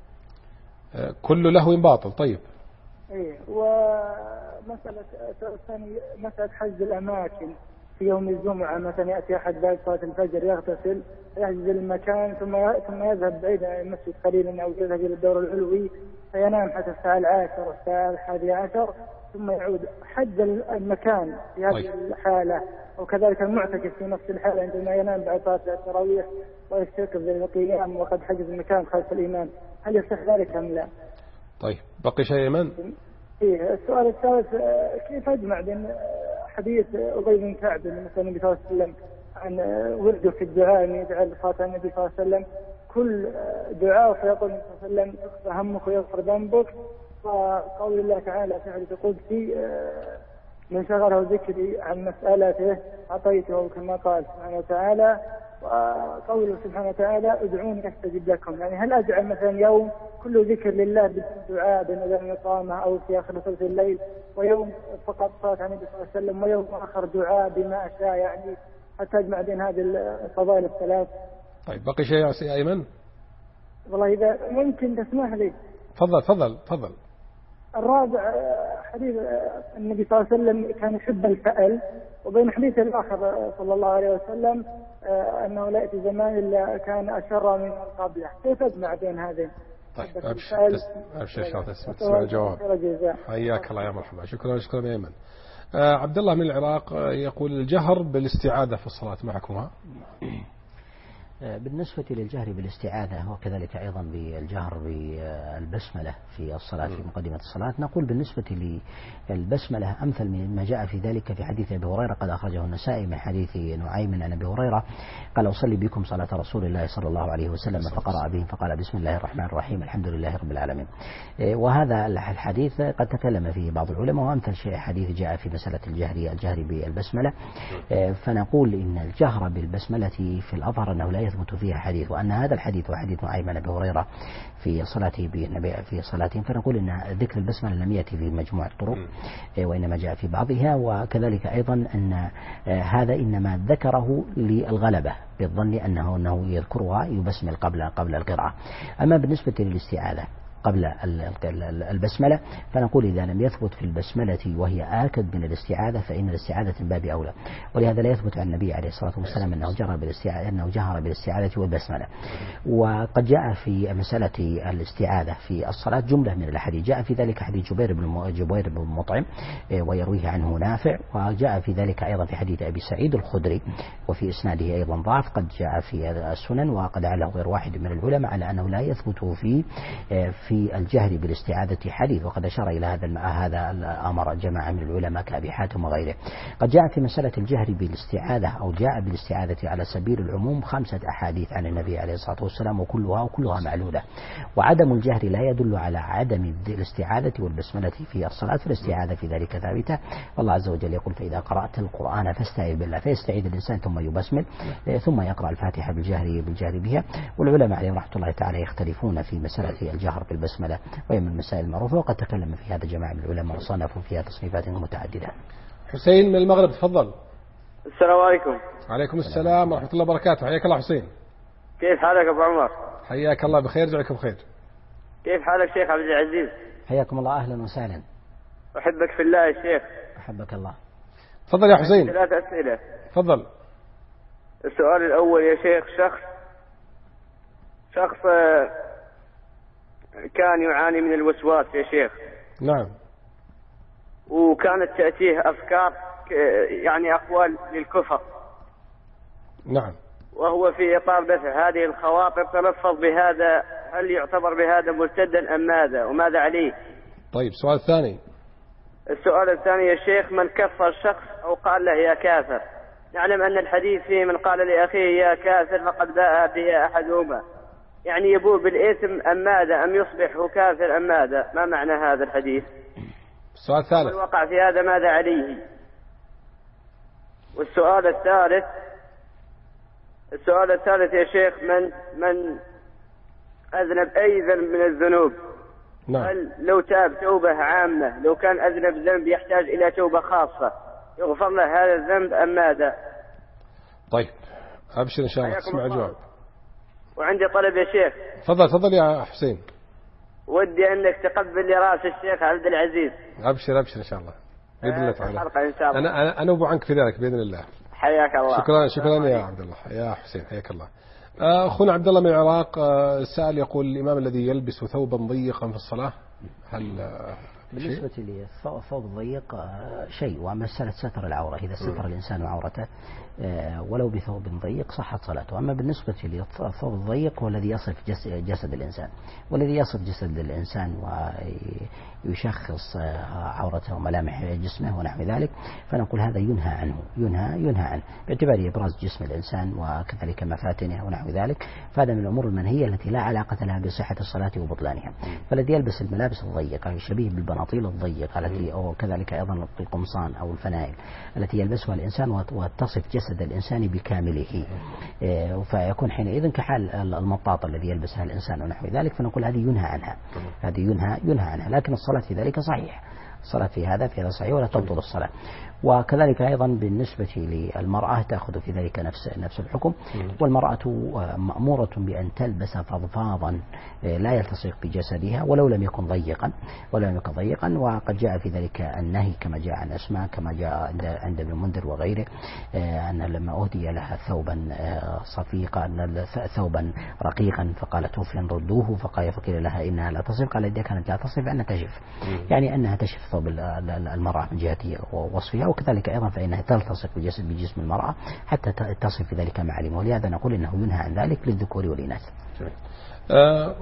كل لهو باطل. طيب. إيه، ومسألة الثانية مسألة حجز الأماكن في يوم الجمعة، مثلا يأتي أحد بعد صلاة الفجر يغتسل يحجز المكان ثم يذهب بعيدا عن المسجد قليلا أو يذهب إلى الدور العلوي فينام حتى الساعة 10 الساعة 11 ثم يعود. حج المكان في هذه الحالة، وكذلك المعتكف في نفس الحالة عندما ينام بعد صلاة التراويح ويستيقظ للقيام وقد حجز المكان خلف الإمام، هل يصح ذلك أم لا؟ طيب، بقي شيء أيمن؟ إيه، السؤال الثالث كيف أجمع بين حديث أبي بن كعب مثلا النبي صلى الله عليه وسلم عن ورده في الدعاء أن يدعى لخاتم النبي صلى الله عليه وسلم كل دعاء فيقول النبي صلى الله عليه وسلم تخفى همك ويغفر ذنبك، وقول الله تعالى في حديث القدسي من شغله ذكري عن مسألته أعطيته كما قال سبحانه وتعالى، وقوله سبحانه وتعالى ادعوني أستجب لكم. يعني هل أجعل مثلا يوم كله ذكر لله بالدعاء بين أذان الإقامة أو في آخر ثلث الليل، ويوم فقط صلاة على النبي صلى الله عليه وسلم، ويوم آخر دعاء بما أشاء، يعني حتى أجمع بين هذه الفضائل الثلاث؟ طيب، بقي شيء يا أيمن؟ والله إذا ممكن تسمح لي. تفضل. الرابع حديث النبي صلى الله عليه وسلم كان يحب الفأل، وبين حديث الآخر صلى الله عليه وسلم أنه لا يأتي زمان إلا كان أشر من قبله. كيف أجمع بين هذين؟ طيب، أبشر تسمع الجواب. حياك الله يا مرحبا. شكرا يا أيمن. عبد الله من العراق يقول الجهر بالاستعاذة في الصلاة معكم. بالنسبة للجهر بالاستعاذة وكذلك أيضا بالجهر بالبسملة في الصلاة في مقدمة الصلاة، نقول بالنسبة للبسملة أمثل مما جاء في ذلك في حديث أبي هريرة قد أخرجه النسائي من حديث نعيم عن أبي هريرة قال أصلي بكم صلاة رسول الله صلى الله عليه وسلم فقرأ بهم فقال بسم الله الرحمن الرحيم الحمد لله رب العالمين. وهذا الحديث قد تكلم فيه بعض العلماء، وأمثل شيء حديث جاء في مسألة الجهر بالبسملة. فنقول إن الجهر بالبسملة في الأظهر أنه لا يثبت فيها حديث، وأن هذا الحديث وحديث نعيم بن أبي هريرة في صلاته بالنبي في صلاتهم، فنقول أن ذكر البسملة لم يأتي في مجموع الطرق وإنما جاء في بعضها. وكذلك أيضا أن هذا إنما ذكره للغلبة بالظن أنه يذكرها يبسمل قبل القراءة. أما بالنسبة للاستعاذة قبل البسملة فنقول إذا لم يثبت في البسملة وهي آكد من الاستعاذة فإن الاستعاذة من باب أولى، ولهذا لا يثبت عن النبي عليه الصلاة والسلام أنه جهر بالاستعاذة والبسملة. وقد جاء في مسألة الاستعاذة في الصلاة جملة من الأحاديث، جاء في ذلك حديث جبير بن مطعم ويرويه عنه نافع، وجاء في ذلك أيضا في حديث أبي سعيد الخدري وفي إسناده أيضا ضعف قد جاء في السنن، وقد عله غير واحد من العلماء على أنه لا يثبت في الجهر بالاستعاذة حديث، وقد أشار إلى هذا الأمر جماعة من العلماء كأبي حاتم وغيره. قد جاء في مسألة الجهر بالاستعاذة أو جاء بالاستعاذة على سبيل العموم 5 أحاديث عن النبي عليه الصلاة والسلام وكلها معلولة، وعدم الجهر لا يدل على عدم الاستعاذة والبسملة في الصلاة، فالاستعاذة في ذلك ثابتة. والله عز وجل يقول فإذا قرأت القرآن فاستعذ بالله، فيستعيذ الإنسان ثم يبسمل ثم يقرأ الفاتحة بالجهر بها. والعلماء عليهم رحمة الله تعالى يختلفون في مسألة الجهر بالبسملة، وهي من المسائل المعروفة، وقد تكلم في هذا جماعة من العلماء وصنفوا فيها تصنيفات متعددة. حسين من المغرب تفضل. السلام عليكم. وعليكم السلام ورحمة الله وبركاته. حياك الله حسين. كيف حالك أبو عمر؟ حياك الله بخير، جعلكم بخير. كيف حالك شيخ عبد العزيز؟ حياكم الله، أهلا وسهلا. أحبك في الله يا شيخ. أحبك الله. تفضل يا حسين. 3 أسئلة. تفضل. السؤال الأول يا شيخ، شخص كان يعاني من الوسواس يا شيخ. نعم. وكانت تأتيه أفكار يعني أقوال للكفر. نعم. وهو في إطار دفع هذه الخواطر تلفظ بهذا، هل يعتبر بهذا مرتدا أم ماذا، وماذا عليه؟ طيب السؤال الثاني. السؤال الثاني يا شيخ، من كفر شخص أو قال له يا كافر، نعلم أن الحديث فيه من قال لأخيه يا كافر فقد باء به أحدهما، يعني يبوء بالإثم أم ماذا، أم يصبح هو كافر أم ماذا، ما معنى هذا الحديث؟ السؤال الثالث. وقع في هذا ماذا عليه؟ والسؤال الثالث يا شيخ، من أذنب أي ذنب من الذنوب، نعم. هل لو تاب توبة عامة، لو كان أذنب ذنب يحتاج إلى توبة خاصة يغفر له هذا الذنب أم ماذا؟ طيب أبشر إن شاء الله تسمع الجواب. وعندي طلب يا شيخ. تفضل يا حسين. ودي أنك تقبل لي رأس الشيخ عبد العزيز. أبشر إن شاء الله بإذن الله تعالى. إن شاء الله. أنا أنوب عنك في ذلك بإذن الله. حياك الله. شكرا يا عبد الله، يا حسين حياك الله. أخونا عبد الله من العراق سأل يقول الإمام الذي يلبس ثوبا ضيقا في الصلاة هل بالنسبة للثوب الضيق شيء، وأما مسألة ستر العورة إذا ستر الإنسان عورته ولو بثوب ضيق صحت صلاته. أما بالنسبة للثوب الضيق هو الذي يصف جسد الإنسان، والذي يصف جسد الإنسان ويشخص عورته وملامح جسمه ونحو ذلك، فنقول هذا ينهى عنه باعتباره إبراز جسم الإنسان وكذلك مفاتنه ونحو ذلك، فهذا من الأمور المنهية التي لا علاقة لها بصحة الصلاة وبطلانها. فالذي يلبس الملابس الضيقة شبيه بالبناطيل الضيقة التي أو كذلك أيضا القمصان أو الفنائل التي يلبسها الإنسان وتصف جسد الإنسان بكامله، فيكون حينئذ كحال المطاط الذي يلبسها الإنسان ونحو ذلك، فنقول هذه ينهى عنها. لكن الصلاة في ذلك صحيح، الصلاة في هذا صحيح ولا تبطل الصلاة. وكذلك أيضا بالنسبة للمرأة تأخذ في ذلك نفس الحكم. والمرأة مأمورة بأن تلبس فضفاضا لا يلتصق بجسدها ولو لم يكن ضيقا. وقد جاء في ذلك النهي كما جاء عن أسماء، كما جاء عند ابن المنذر وغيره، أن لما أهدي لها ثوبا صفيقا ثوبا رقيقا فقالت فلن ردوه، فقيل لها إنها لا تصف، قال إذا كانت لا تصف أنها تشف، يعني أنها تشف ثوب المرأة من جهة وصفها، وكذلك أيضا فإنها تلتصق بجسم المرأة حتى تصف في ذلك معالم، ولهذا نقول إنه ينهى عن ذلك للذكور والإناث.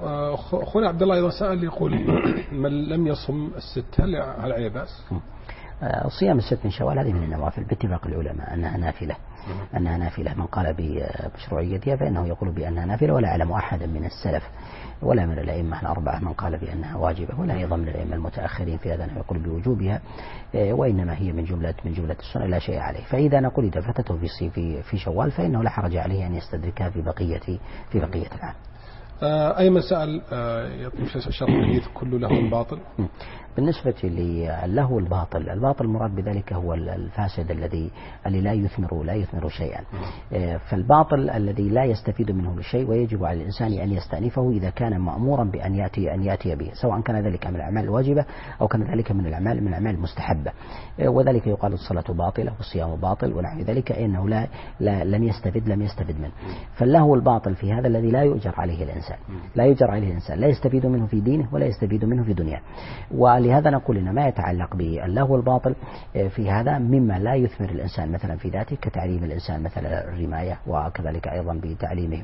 أخونا عبد الله أيضا سأل يقول من لم يصم الست هل عليه بأس؟ صيام الست من شوال هذه من النوافل باتفاق العلماء أنها نافلة، أنها نافلة. من قال بمشروعيتها فإنه يقول بأنها نافلة، ولا أعلم أحدا من السلف ولا من الأئمة الأربعة من قال بأنها واجبة، ولا أيضا من الأئمة المتأخرين في هذا أنه يقول بوجوبها، وإنما هي من جملة السنة لا شيء عليه. فإذا نقول إذا فاتته في شوال فإنه لا حرج عليه أن يستدركها في بقية العام. أي مسائل يطلب شرط الحديث كل له باطل؟ بالنسبة له الباطل المراد بذلك هو الفاسد الذي لا يثمر شيئا. فالباطل الذي لا يستفيد منه بشيء، ويجب على الإنسان أن يستأنفه إذا كان مأمورا بأن يأتي به، سواء كان ذلك من الأعمال الواجبة أو كان ذلك من الأعمال المستحبة. وذلك يقال الصلاة باطلة والصيام باطل ونحو ذلك، إنه لم يستفد منه. فاللهو الباطل في هذا الذي لا يؤجر عليه الإنسان، لا يستفيد منه في دينه ولا يستفيد منه في دنياه. ولهذا نقول إن ما يتعلق باللهو الباطل في هذا مما لا يثمر الإنسان مثلا في ذاته، كتعليم الإنسان مثلا الرماية، وكذلك أيضا بتعليمه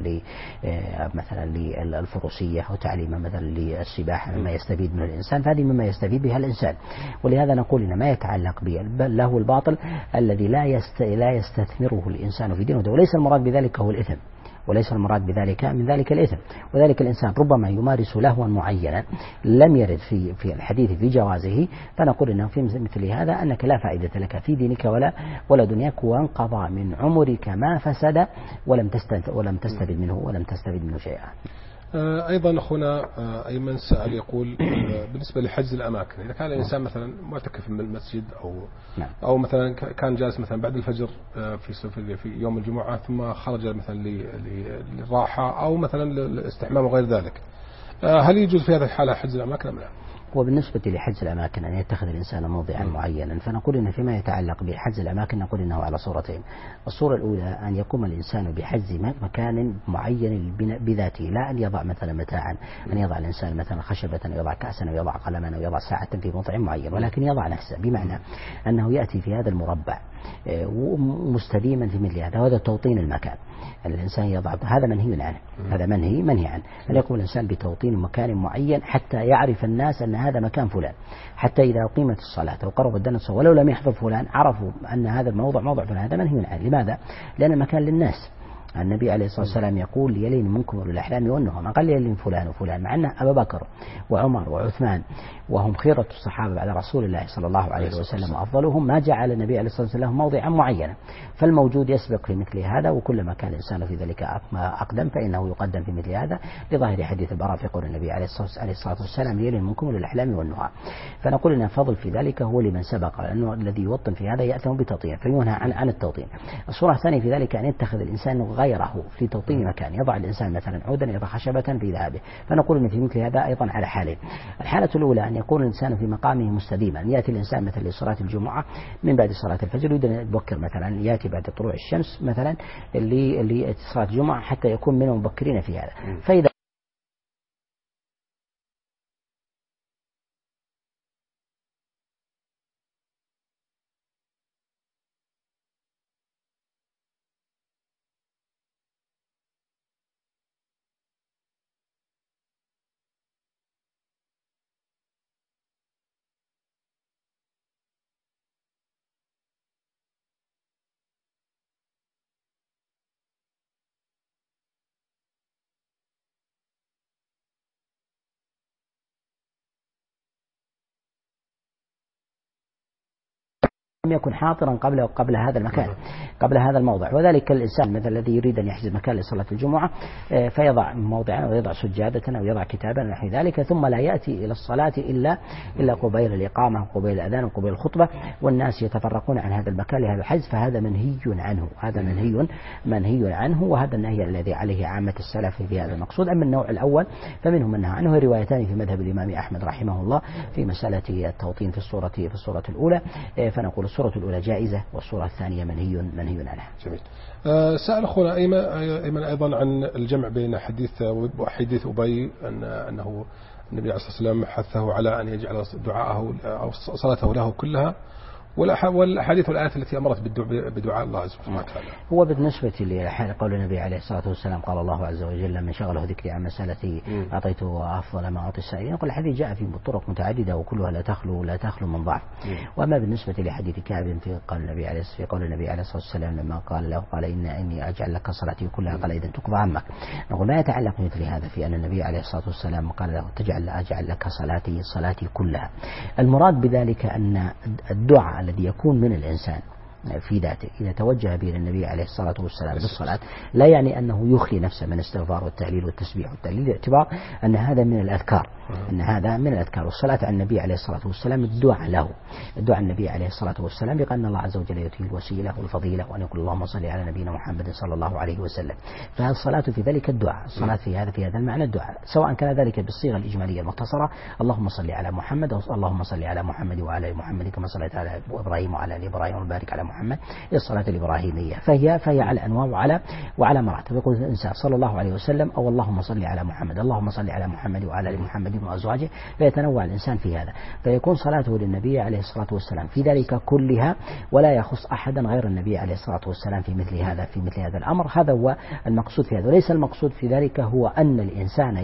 مثلا للفروسية، أو تعليمه مثلا للسباحة، مما يستفيد منه الإنسان، فهذه مما يستفيد بها الإنسان. ولهذا نقول إن ما يتعلق باللهو الباطل الذي لا يستثمره الإنسان في دينه، وليس المراد بذلك هو الإثم، وليس المراد من ذلك الإثم. وذلك الإنسان ربما يمارس لهوا معينا لم يرد في الحديث في جوازه، فنقول إنه في مثل هذا أنك لا فائدة لك في دينك ولا دنياك، وانقضى من عمرك ما فسد ولم تستفد منه شيئا. أيضا أخونا أيمن سأل يقول بالنسبة لحجز الأماكن، إذا كان الإنسان مثلا معتكف في المسجد أو مثلا كان جالس مثلا بعد الفجر في يوم الجمعة، ثم خرج مثلا للراحة أو مثلا للاستحمام وغير ذلك، هل يجوز في هذه الحالة حجز الأماكن أم لا؟ وبالنسبة لحجز الأماكن أن يتخذ الإنسان موضعا معينا، فنقول إن فيما يتعلق بحجز الأماكن نقول إنه على صورتين. الصورة الأولى أن يقوم الإنسان بحجز مكان معين بذاته، لا أن يضع مثلا متاعا، أن يضع الإنسان مثلا خشبة أو يضع كأسا أو يضع قلما أو يضع ساعة في موضع معين، ولكن يضع نفسه، بمعنى أنه يأتي في هذا المربع مستديما في مثل هذا، وهذا توطين المكان. الإنسان يضع هذا منهي عنه، هذا منهي عنه، أن يقوم الإنسان بتوطين مكان معين حتى يعرف الناس أن هذا مكان فلان، حتى إذا أقيمت الصلاة أو قرب الدين الصلاة ولو لم يحضر فلان عرفوا أن هذا الموضع موضع فلان، هذا منهي عنه. لماذا؟ لأن المكان للناس. النبي عليه الصلاة والسلام يقول ليلين منكم أولو الأحلام والنهى، ما قال ليلين فلان وفلان، مع أن أبا بكر وعمر وعثمان وهم خيرة الصحابة بعد رسول الله صلى الله عليه وسلم وأفضلهم، ما جعل النبي عليه الصلاة والسلام موضعا معينا، فالموجود يسبق في مثل هذا، وكلما كان الإنسان في ذلك أقدم فإنه يقدم في مثل هذا، لظاهر حديث البراء في قول النبي عليه الصلاة والسلام ليلين منكم أولو الأحلام والنهى. فنقول إن الفضل في ذلك هو لمن سبق، لأنه الذي يوطن في هذا يأثم بتوطين فينهى عن التوطين. الصورة الثانية في ذلك أن يتخذ الإنسان غيره في توطين مكان، يضع الإنسان مثلا عودا، يضع خشبة في ذهبه، فنقول إن في مثل هذا أيضا على حالين. الحالة الأولى أن يكون الإنسان في مقامه مستديما، أن يأتي الإنسان مثلا لصلاة الجمعة من بعد صلاة الفجر، يريد أن يبكر مثلا، يأتي بعد طلوع الشمس مثلا لصلاة الجمعة حتى يكون من المبكرين في هذا. فإذا لم يكن حاضرا قبل هذا المكان، قبل هذا الموضع. وذلك الإنسان مثل الذي يريد أن يحجز مكان لصلاة الجمعة فيضع موضعا أو يضع سجادة أو يضع كتابا نحو ذلك، ثم لا يأتي إلى الصلاة إلا قبيل الإقامة وقبيل الأذان وقبيل الخطبة، والناس يتفرقون عن هذا المكان لهذا الحجز، فهذا منهي عنه، هذا منهي عنه، وهذا النهي الذي عليه عامة السلف في هذا المقصود. أما النوع الأول فمنهم من نهى عنه، روايتان في مذهب الإمام أحمد رحمه الله في مسألة التوطين في الصورة الأولى، فنقول الصورة الأولى جائزة والصورة الثانية منهي عنها. جميل. سأل أخونا أيمن أيضا عن الجمع بين حديث أبي أنه النبي عليه الصلاة والسلام حثه على أن يجعل دعاءه أو صلاته له كلها والأحاديث والآيات التي أمرت بدعاء الله سبحانه وتعالى. هو بالنسبة لقول النبي عليه الصلاة والسلام قال الله عز وجل من شغله ذكري عن مسألتي أعطيته أفضل ما أعطي السائلين، يقول الحديث جاء في طرق متعددة وكلها لا تخلو من ضعف. وأما بالنسبة لحديث كعب في قول النبي عليه الصلاة والسلام لما قال له قال إني أجعل لك صلاتي كلها قال إذا تقضى عمك، نقول ما يتعلق مثل هذا في أن النبي عليه الصلاة والسلام قال له أجعل لك صلاتي كلها. المراد بذلك أن الدعاء الذي يكون من الإنسان في ذاته إذا توجه به للنبي عليه الصلاة والسلام بالصلاة لا يعني أنه يخلي نفسه من الاستغفار والتهليل والتسبيح والتهليل، باعتبار أن هذا من الأذكار، والصلاة على النبي عليه الصلاة والسلام الدعاء له، الدعاء النبي عليه الصلاة والسلام بأن الله عز وجل يؤتيه الوسيلة والفضيلة وأن يقول اللهم صل على نبينا محمد صلى الله عليه وسلم. فالصلاة في ذلك الدعاء، الصلاة في هذا المعنى الدعاء، سواء كان ذلك بالصيغة الإجمالية المختصرة اللهم صل على محمد أو اللهم صل على محمد وعلى آل محمد كما صليت على إبراهيم وعلى آل إبراهيم وبارك على محمد، الصلاة الإبراهيمية فهي على أنواع وعلى مراتب. يقول الإنسان صلى الله عليه وسلم أو اللهم صل على محمد، اللهم صل على محمد وعلى آل محمد وأزواجه، فيتنوع الإنسان في هذا، فيكون صلاته للنبي عليه الصلاة والسلام في ذلك كلها ولا يخص أحدا غير النبي عليه الصلاة والسلام في مثل هذا الأمر. هذا هو المقصود في هذا، وليس المقصود في ذلك هو أن الإنسان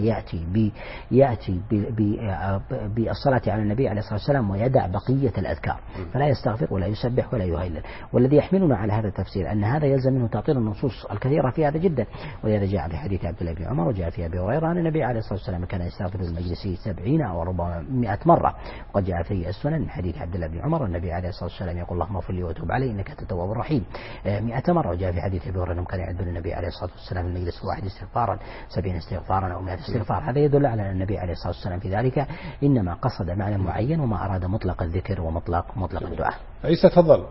يأتي بالصلاة على النبي عليه الصلاة والسلام ويدع بقية الأذكار، فلا يستغفر ولا يسبح ولا يهلل. والذي يحملنا على هذا التفسير أن هذا يلزم منه تعطيل النصوص الكثيرة في هذا جدا، ولهذا جاء في حديث عبد الله بن عمر وجاء في أبي هريرة أن النبي عليه الصلاة والسلام كان يستغفر المجلس 70 أو 400 مرة، وقد جاء في السنن من حديث عبد الله بن عمر النبي عليه الصلاة والسلام يقول اللهم اغفر لي وتوب علي إنك أنت التواب الرحيم 100 مرة. وجاء في حديث أبي هريرة كان يعد النبي عليه الصلاة والسلام في المجلس الواحد استغفارا 70 استغفارا أو 100 استغفار. هذا يدل على أن النبي عليه الصلاة والسلام في ذلك إنما قصد معنى معين وما أراد مطلق الذكر ومطلق الدعاء. عيسى تفضل.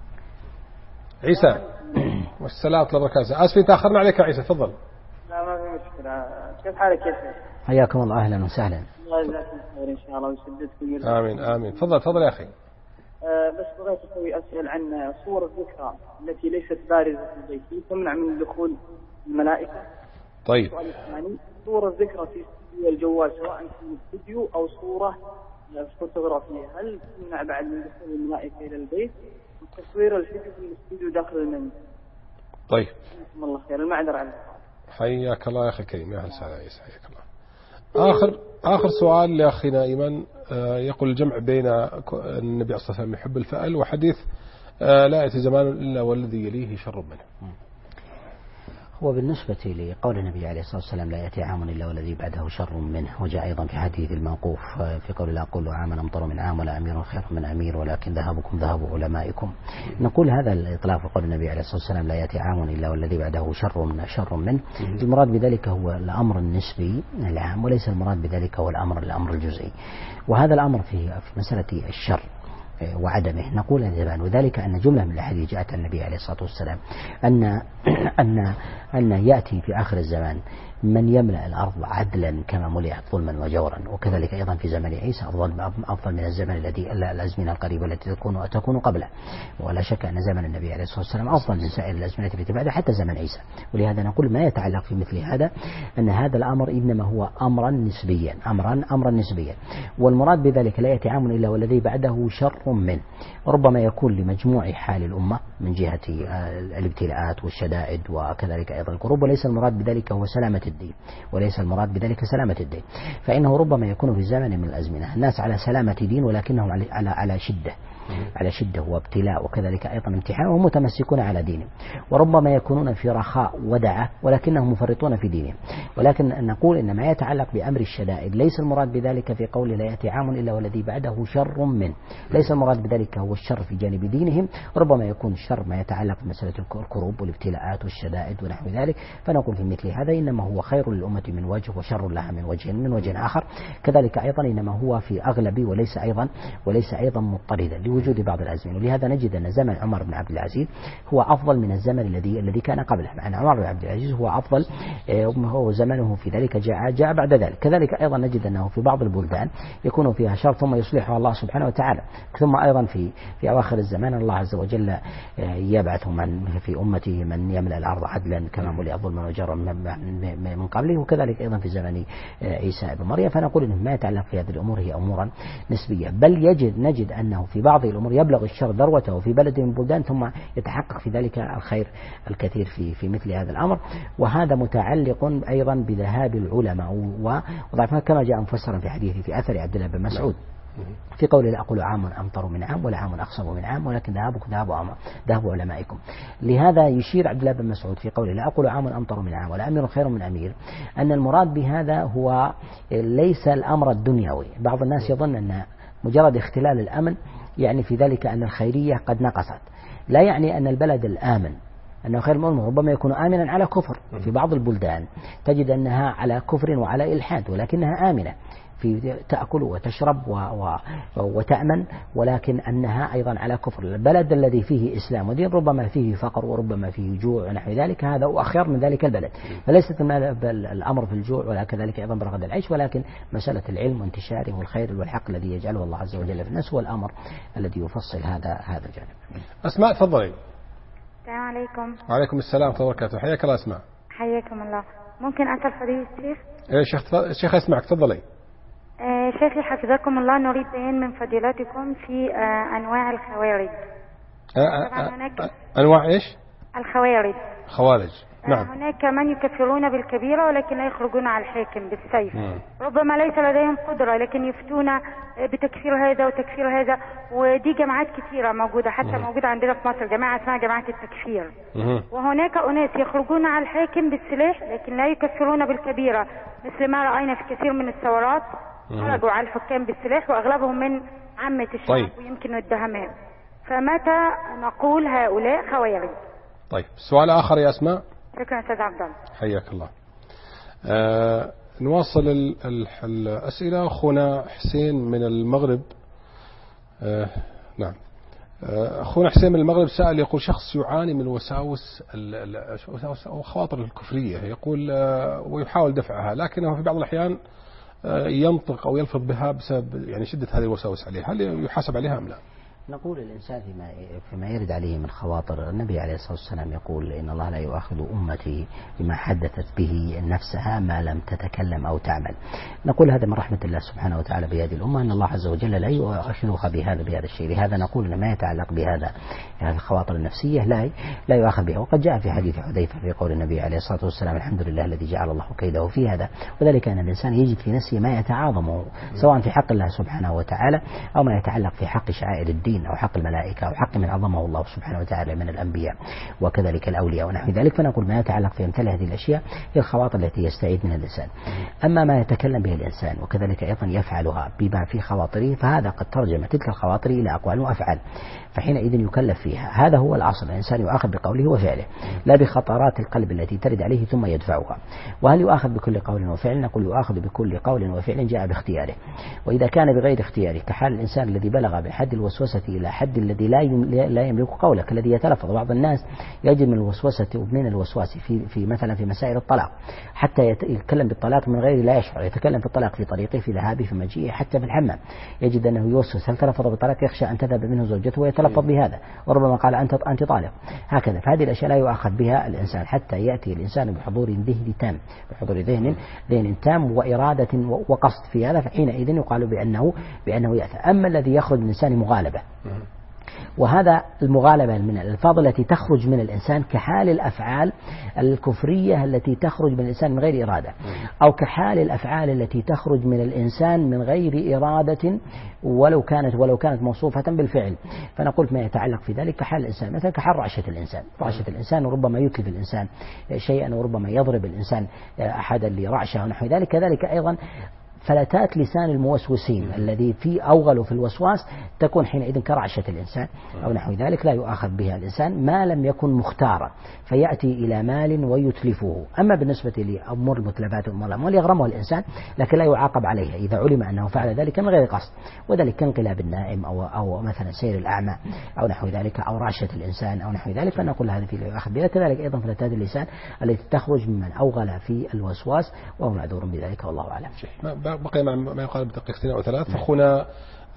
عيسى والسلام ورحمة الله وبركاته. آسفين تأخرنا عليك يا عيسى، تفضل. لا ما في مشكلة. كيف حالك يا شيخ؟ حياكم الله، أهلا وسهلا. الله يجزاكم خير إن شاء الله ويسددكم. آمين. تفضل يا أخي. بس بغيت أسأل عن صور الذكرى التي ليست بارزة في البيت تمنع من دخول الملائكة. طيب. السؤال الثاني صور الذكرى في استوديو الجوال سواء كانت فيديو أو صورة فوتوغرافية هل تمنع بعد من دخول الملائكة إلى البيت؟ وتصوير الفيديو في الاستوديو داخل المنزل. طيب. جزاكم الله خير. المعذرة عنك. حياك الله يا أخي الكريم، يا أهلا وسهلا عيسى، حياك الله. آخر سؤال لأخينا إيمان، يقول الجمع بين النبي صلى الله عليه وسلم يحب الفأل وحديث لا يأتي زمان إلا والذي يليه شر منه. هو بالنسبة لقول النبي عليه الصلاة والسلام لا يأتي عام إلا والذي بعده شر منه، وجاء أيضا في حديث الموقوف في قول لا أقول عام أمطر من عام ولا أمير خير من أمير ولكن ذهبكم ذهب علمائكم. نقول هذا الإطلاق في قول النبي عليه الصلاة والسلام لا يأتي عام إلا والذي بعده شر منه، المراد بذلك هو الأمر النسبي العام، وليس المراد بذلك هو الأمر الجزئي. وهذا الأمر في مسألة الشر وعدمه نقول الزبان، وذلك أن جملة من الأحاديث جاءت النبي عليه الصلاة والسلام أن يأتي في آخر الزمان من يملأ الأرض عدلا كما ملئت ظلما وجورا، وكذلك أيضا في زمن عيسى أفضل من الزمن الأزمنة القريبة التي تكون قبله، ولا شك أن زمن النبي عليه الصلاة والسلام أفضل من سائر الأزمنة التي بعده حتى زمن عيسى. ولهذا نقول ما يتعلق في مثل هذا أن هذا الأمر إنما هو أمرا نسبيا، والمراد بذلك لا يأتي عام إلا والذي بعده شر منه، ربما يكون لمجموع حال الأمة من جهة الابتلاءات والشدائد وكذلك أيضا الكروب، وليس المراد بذلك هو سلامة الدين، فإنه ربما يكون في زمن من الأزمنة الناس على سلامة دين ولكنهم على شدة وابتلاء وكذلك أيضا امتحان وهم متمسكون على دينهم، وربما يكونون في رخاء ودعة ولكنهم مفرطون في دينهم. ولكن نقول إن ما يتعلق بأمر الشدائد ليس المراد بذلك في قول لا يأتي عام إلا والذي بعده شر منه، ليس المراد بذلك هو الشر في جانب دينهم، ربما يكون الشر ما يتعلق بمسألة الكروب والابتلاءات والشدائد ونحو ذلك. فنقول في مثل هذا إنما هو خير للأمة من وجه وشر لها من وجه آخر. كذلك أيضا إنما هو في أغلب وليس أيضا مضطردا لوجود بعض الأزمنة. ولهذا نجد أن زمن عمر بن عبد العزيز هو أفضل من الزمن الذي كان قبله، مع أن عمر بن عبد العزيز هو أفضل، هو زمنه في ذلك جاء بعد ذلك. كذلك أيضا نجد أنه في بعض البلدان يكون فيها شر ثم يصلحها الله سبحانه وتعالى، ثم أيضا في أواخر الزمان الله عز وجل يبعث من في أمته من يملأ الأرض عدلا كما ملئ ظلما وجورا من قبله، وكذلك أيضا في زمن عيسى بن مريم. فنقول إنه ما يتعلق في هذه الأمور هي أمورا نسبية، بل نجد أنه في بعض هذه الأمور يبلغ الشر ذروته في بلد من البلدان ثم يتحقق في ذلك الخير الكثير في مثل هذا الأمر. وهذا متعلق أيضا بذهاب العلماء وضعفها كما جاء مفسرا في حديث في أثر عبد الله بن مسعود في قوله لا أقول عام أمطر من عام ولا عام أخصب من عام ولكن ذهابكم ذهب علمائكم. لهذا يشير عبد الله بن مسعود في قوله لا أقول عام أمطر من عام ولا أمير خير من أمير أن المراد بهذا هو ليس الأمر الدنيوي. بعض الناس يظن أن مجرد اختلال الأمن يعني في ذلك أن الخيرية قد نقصت. لا يعني أن البلد الآمن أنه خير من ربما يكون آمنا على كفر. في بعض البلدان تجد أنها على كفر وعلى إلحاد ولكنها آمنة في تأكل وتشرب وتأمن ولكن أنها أيضا على كفر. البلد الذي فيه إسلام ودين ربما فيه فقر وربما فيه جوع ونحو ذلك هذا أخير من ذلك البلد. فليست الأمر في الجوع ولا كذلك أيضا برغد العيش ولكن مسألة العلم وانتشاره والخير والحق الذي يجعله الله عز وجل في الناس هو الأمر الذي يفصل هذا الجانب. أسماء تفضلي. السلام عليكم. وعليكم السلام ورحمة الله وبركاته. حياك الله أسماء. حياكم الله. ممكن أسأل فضيلة الشيخ؟ الشيخ أسمعك تفضلي. شيخي حفظكم الله نريد بيان من فضيلتكم في أنواع الخوارج. أنواع إيش؟ الخوارج. خوارج. نعم. هناك من يكفرون بالكبيرة ولكن لا يخرجون على الحاكم بالسيف. ربما ليس لديهم قدرة لكن يفتون بتكفير هذا وتكفير هذا ودي جماعات كثيرة موجودة حتى موجودة عندنا في مصر جماعة اسمها جماعة التكفير. وهناك أناس يخرجون على الحاكم بالسلاح لكن لا يكفرون بالكبيرة مثل ما رأينا في كثير من الثورات خرجوا على الحكام بالسلاح وأغلبهم من عامة الشعب. طيب. ويمكن الدهماء. فمتى نقول هؤلاء خوارج؟ طيب سؤال آخر يا أسماء. شكرا أستاذ عبد الله. حياك الله. نواصل الأسئلة. أخونا حسين من المغرب. نعم. أخونا حسين من المغرب سأل يقول شخص يعاني من وساوس أو خواطر الكفرية يقول ويحاول دفعها لكنه في بعض الأحيان ينطق أو يلفظ بها بسبب يعني شدة هذه الوساوس عليه. هل يحاسب عليها أم لا؟ نقول الإنسان فيما يرد عليه من خواطر النبي عليه الصلاة والسلام يقول إن الله لا يؤاخذ أمتي بما حدثت به نفسها ما لم تتكلم أو تعمل. نقول هذا من رحمة الله سبحانه وتعالى بهذه الأمة أن الله عز وجل لا يؤاخذها بهذا الشيء. لهذا نقول أن ما يتعلق بهذا يعني الخواطر النفسية لا يؤاخذ بها. وقد جاء في حديث حذيفة في قول النبي عليه الصلاة والسلام الحمد لله الذي جعل الله كيده في هذا. وذلك أن الإنسان يجد في نفسه ما يتعاظمه سواء في حق الله سبحانه وتعالى أو ما يتعلق في حق شعائر الدين أو حق الملائكة أو حق من عظمه الله سبحانه وتعالى من الأنبياء وكذلك الأولياء ونحو ذلك. فنقول ما يتعلق في أمثال هذه الأشياء هي الخواطر التي يستعيد منها الإنسان. أما ما يتكلم به الإنسان وكذلك أيضا يفعلها بما في خواطره فهذا قد ترجم تلك الخواطر إلى أقوال وأفعال فحينئذ يكلف فيها. هذا هو الأصل. الإنسان يؤاخذ بقوله وفعله لا بخطرات القلب التي ترد عليه ثم يدفعها. وهل يؤاخذ بكل قول وفعل؟ نقول يؤاخذ بكل قول وفعل جاء باختياره. وإذا كان بغير اختياره كحال الإنسان الذي بلغ بحد الوسوسة إلى حد الذي لا يملك قولك الذي يتلفظ. بعض الناس يجد من الوسوسة ومن الوسواس في مثلا في مسائل الطلاق حتى يتكلم بالطلاق من غير لا يشعر. يتكلم في الطلاق في طريقه في ذهابه في مجيئه حتى في الحمام يجد أنه يوسوس هل تلفظ بالطلاق يخشى أن تذهب منه زوجته ويتلفظ بهذا وربما قال أنت طالق هكذا. فهذه الأشياء لا يؤاخذ بها الإنسان حتى يأتي الإنسان بحضور ذهن تام بحضور ذهن تام وإرادة وقصد في هذا فحينئذ يقال بأنه يأثم. أما الذي يخرج من الإنسان مغالبة وهذا المغالبة من الألفاظ التي تخرج من الإنسان كحال الأفعال الكفرية التي تخرج من الإنسان من غير إرادة أو كحال الأفعال التي تخرج من الإنسان من غير إرادة ولو كانت موصوفة بالفعل. فنقول ما يتعلق في ذلك كحال الإنسان مثلا كحال رعشة الإنسان وربما يتلف الإنسان شيئا وربما يضرب الإنسان أحدا لرعشة ونحو ذلك. كذلك أيضا فلتات لسان الموسوسين الذي في أوغل في الوسواس تكون حينئذ كرعشة الإنسان أو نحو ذلك لا يؤاخذ بها الإنسان ما لم يكن مختارا فيأتي إلى مال ويتلفه. أما بالنسبة لأمور المتلفات والأموال يغرمها الإنسان لكن لا يعاقب عليها إذا علم أنه فعل ذلك من غير قصد. وذلك كانقلاب النائم أو مثلا سير الأعمى أو نحو ذلك أو رعشة الإنسان أو نحو ذلك فنقول هذا لا يؤاخذ بها. كذلك أيضا فلتات اللسان التي تخرج ممن أوغل في الوسواس وهو معذور بذلك والله أعلم. بقي ما يقال بدقيقتين أو ثلاث. أخونا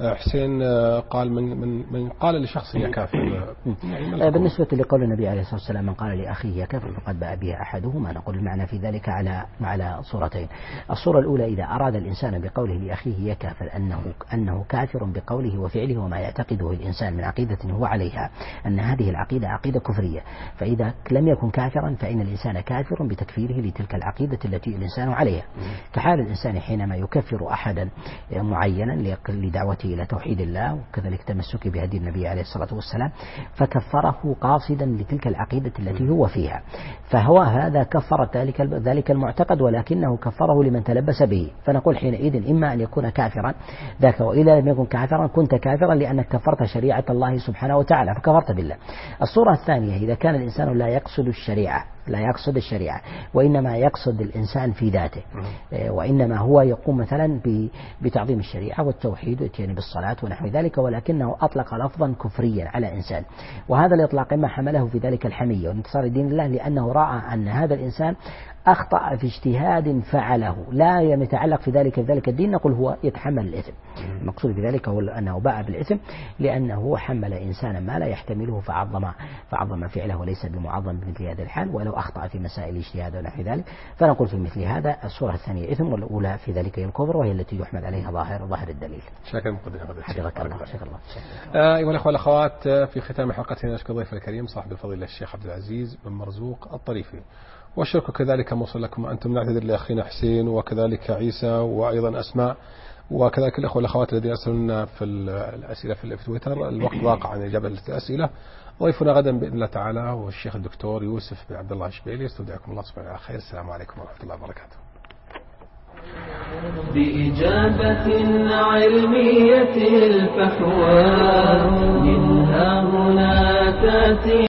حسين قال من قال لشخص يا كافر. بالنسبة لقول النبي عليه الصلاة والسلام من قال لأخيه يا كافر فقد باء بها أحدهما، نقول المعنى في ذلك على صورتين. الصورة الأولى إذا أراد الإنسان بقوله لأخيه يا كافر أنه كافر بقوله وفعله وما يعتقده الإنسان من عقيدة هو عليها، أن هذه العقيدة عقيدة كفرية، فإذا لم يكن كافرا فإن الإنسان كافر بتكفيره لتلك العقيدة التي الإنسان عليها. كحال الإنسان حينما يكفر أحدا معينا لدعوته إلى توحيد الله وكذلك تمسك بهدي النبي عليه الصلاة والسلام، فكفره قاصدا لتلك العقيدة التي هو فيها، فهو هذا كفر ذلك المعتقد ولكنه كفره لمن تلبس به، فنقول حينئذ إما أن يكون كافرا ذاك، وإذا لم يكن كافرا كنت كافرا لأنك كفرت شريعة الله سبحانه وتعالى فكفرت بالله. الصورة الثانية إذا كان الإنسان لا يقصد الشريعة وإنما يقصد الإنسان في ذاته، وإنما هو يقوم مثلا بتعظيم الشريعة والتوحيد ويتيان بالصلاة ونحو ذلك، ولكنه أطلق لفظا كفريا على إنسان، وهذا الإطلاق ما حمله في ذلك الحمية وانتصار دين الله، لأنه رأى أن هذا الإنسان أخطأ في اجتهاد فعله لا يتعلق في ذلك الدين، نقول هو يتحمل الإثم. المقصود بذلك هو أنه باء بالإثم لأنه حمل إنسانا ما لا يحتمله فعظم فعله وليس بمعظم بمثل هذا الحال، ولو أخطأ في مسائل الاجتهاد ونحو ذلك، فنقول في مثل هذا الصورة الثانية إثم والأولى في ذلك هي الكفر، وهي التي يحمل عليها ظاهر الدليل. شكرا مقدما. حفظك الله. شكرا الله. أيها الأخوة والأخوات، في ختام حلقتنا نشكر ضيف الكريم صاحب الفضيلة الشيخ عبد العزيز بن مرزوق الطريفي، والشكر كذلك موصل لكم أنتم. نعتذر لأخينا حسين وكذلك عيسى وأيضا أسماء وكذلك الأخوة والأخوات الذين أرسلنا في الأسئلة في تويتر. الوقت ضاق عن إجابة الأسئلة. ضيفنا غدا بإذن الله تعالى هو الشيخ الدكتور يوسف بن عبد الله الشبيلي. استودعكم الله سبحانه وتعالى خير. السلام عليكم ورحمة الله وبركاته. بإجابة علمية الفحوى منها هنا تأتي